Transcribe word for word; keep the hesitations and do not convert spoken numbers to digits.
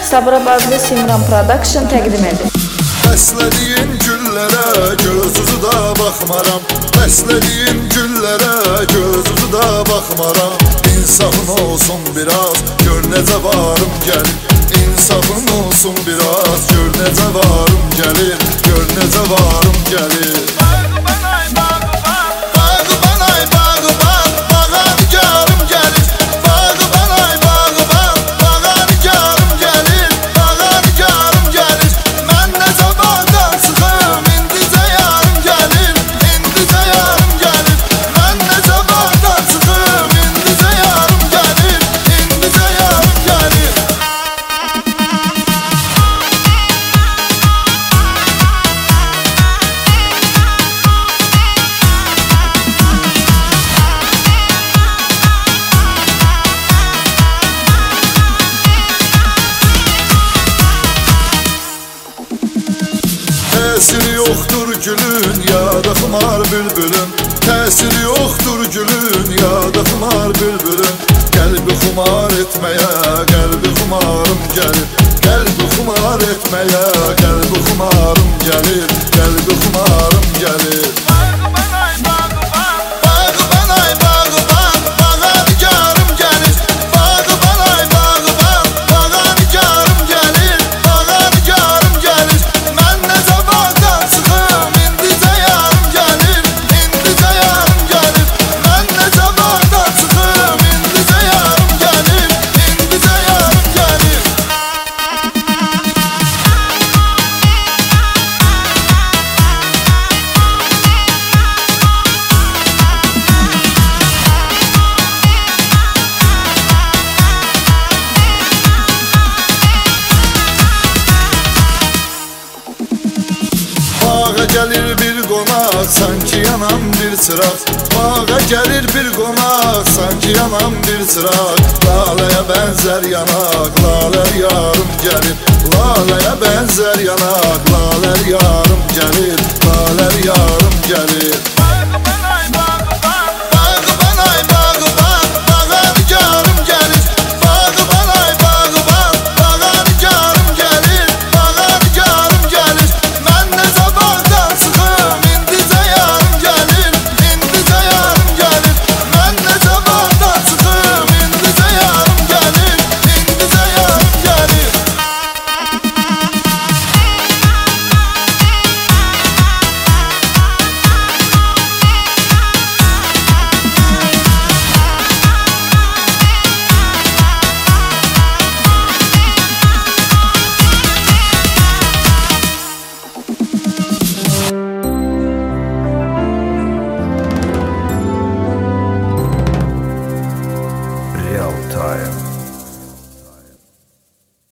Sabirabadlı Simran Production təqdim edir. Bəslədiyin güllərə göz uzu da baxmaram. Bəslədiyin güllərə göz uzu da baxmaram. İnsafın olsun biraz, gör necə varım gəlir. İnsafın olsun biraz, gör necə varım gəlir. Gör necə varım gəlir. Təsiri yoxdur gülün, yada xımar bülbülün. Təsiri yoxdur gülün, yada xımar bülbülün. Qəlbi xumar etməyə, qəlbi xumarım gəlir. Qəlbi xumar etməyə, qəlbi xumarım gəlir. Qəlbi xumarım gəlir. Bağa gəlir bir qonaq, sanki yanam bir çıraq. Bağa gəlir bir qonaq, sanki yanam bir çıraq. Laləyə bənzər yanaq, lalər yarım gəlir. Laləyə bənzər yanaq, lalər yarım gəlir. Lalər yarım gəlir.